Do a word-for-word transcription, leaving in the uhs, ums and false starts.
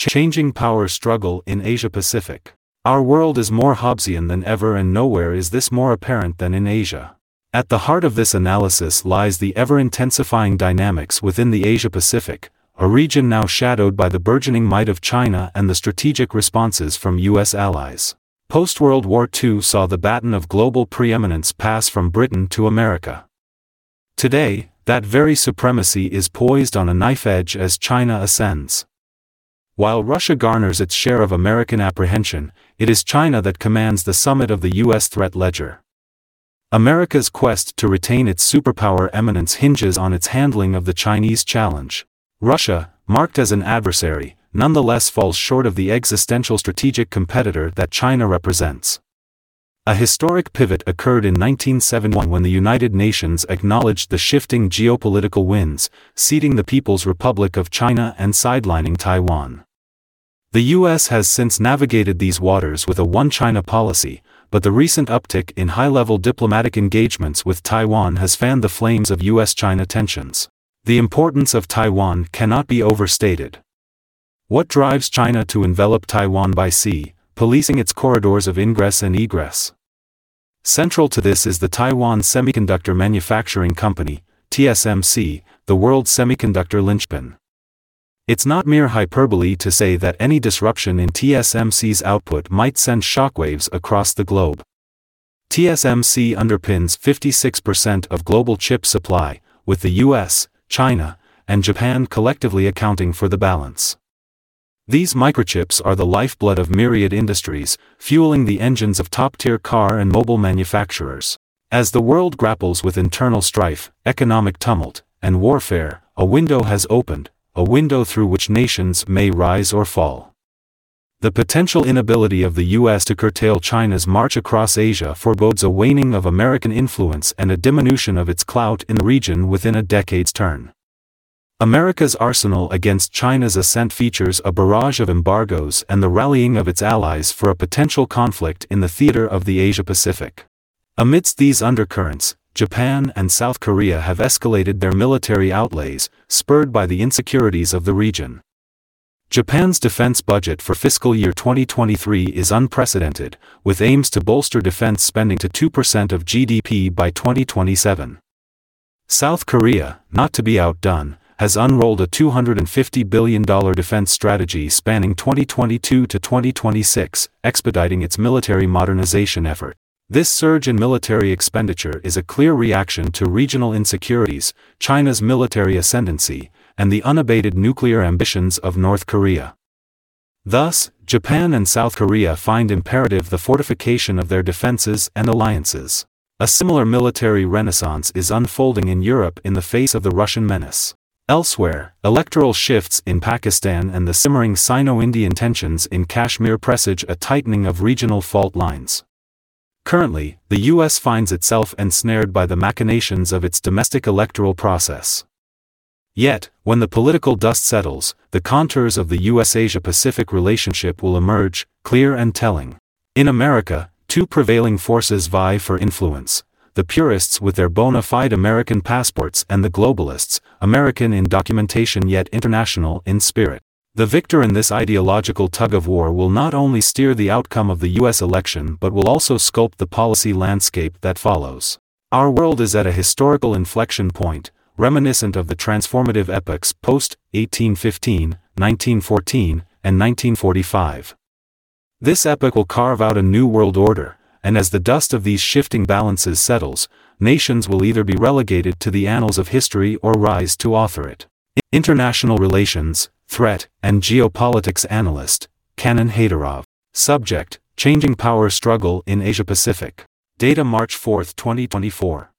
Changing power struggle in Asia-Pacific. Our world is more Hobbesian than ever, and nowhere is this more apparent than in Asia. At the heart of this analysis lies the ever-intensifying dynamics within the Asia-Pacific, a region now shadowed by the burgeoning might of China and the strategic responses from U S allies. Post-World War Two saw the baton of global preeminence pass from Britain to America. Today, that very supremacy is poised on a knife edge as China ascends. While Russia garners its share of American apprehension, it is China that commands the summit of the U S threat ledger. America's quest to retain its superpower eminence hinges on its handling of the Chinese challenge. Russia, marked as an adversary, nonetheless falls short of the existential strategic competitor that China represents. A historic pivot occurred in nineteen seventy-one when the United Nations acknowledged the shifting geopolitical winds, seating the People's Republic of China and sidelining Taiwan. The U S has since navigated these waters with a one-China policy, but the recent uptick in high-level diplomatic engagements with Taiwan has fanned the flames of U S China tensions. The importance of Taiwan cannot be overstated. What drives China to envelop Taiwan by sea, policing its corridors of ingress and egress? Central to this is the Taiwan Semiconductor Manufacturing Company, T S M C, the world's semiconductor linchpin. It's not mere hyperbole to say that any disruption in T S M C's output might send shockwaves across the globe. T S M C underpins fifty-six percent of global chip supply, with the U S, China, and Japan collectively accounting for the balance. These microchips are the lifeblood of myriad industries, fueling the engines of top-tier car and mobile manufacturers. As the world grapples with internal strife, economic tumult, and warfare, a window has opened, a window through which nations may rise or fall. The potential inability of the U S to curtail China's march across Asia forebodes a waning of American influence and a diminution of its clout in the region within a decade's turn. America's arsenal against China's ascent features a barrage of embargoes and the rallying of its allies for a potential conflict in the theater of the Asia-Pacific. Amidst these undercurrents, Japan and South Korea have escalated their military outlays, spurred by the insecurities of the region. Japan's defense budget for fiscal year twenty twenty-three is unprecedented, with aims to bolster defense spending to two percent of G D P by twenty twenty-seven. South Korea, not to be outdone, has unrolled a two hundred fifty billion dollars defense strategy spanning twenty twenty-two to twenty twenty-six, expediting its military modernization effort. This surge in military expenditure is a clear reaction to regional insecurities, China's military ascendancy, and the unabated nuclear ambitions of North Korea. Thus, Japan and South Korea find imperative the fortification of their defenses and alliances. A similar military renaissance is unfolding in Europe in the face of the Russian menace. Elsewhere, electoral shifts in Pakistan and the simmering Sino-Indian tensions in Kashmir presage a tightening of regional fault lines. Currently, the U S finds itself ensnared by the machinations of its domestic electoral process. Yet, when the political dust settles, the contours of the U S-Asia-Pacific relationship will emerge, clear and telling. In America, two prevailing forces vie for influence: the purists with their bona fide American passports and the globalists, American in documentation yet international in spirit. The victor in this ideological tug-of-war will not only steer the outcome of the U S election but will also sculpt the policy landscape that follows. Our world is at a historical inflection point, reminiscent of the transformative epochs post eighteen fifteen, nineteen fourteen, and nineteen forty-five. This epoch will carve out a new world order, and as the dust of these shifting balances settles, nations will either be relegated to the annals of history or rise to author it. International Relations, Threat, and Geopolitics Analyst, Canon Haydarov. Subject: Changing Power Struggle in Asia-Pacific. Data March fourth, twenty twenty-four.